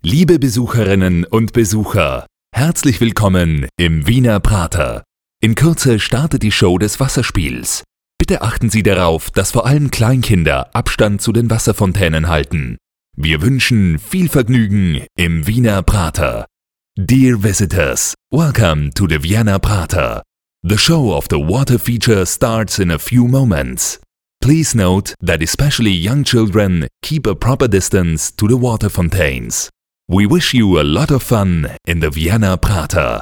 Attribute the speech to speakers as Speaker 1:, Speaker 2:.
Speaker 1: Liebe Besucherinnen und Besucher, herzlich willkommen im Wiener Prater. In Kürze startet die Show des Wasserspiels. Bitte achten Sie darauf, dass vor allem Kleinkinder Abstand zu den Wasserfontänen halten. Wir wünschen viel Vergnügen im Wiener Prater. Dear visitors, welcome to the Vienna Prater. The show of the water feature starts in a few moments. Please note that especially young children keep a proper distance to the water fontaines. We wish you a lot of fun in the Vienna Prater.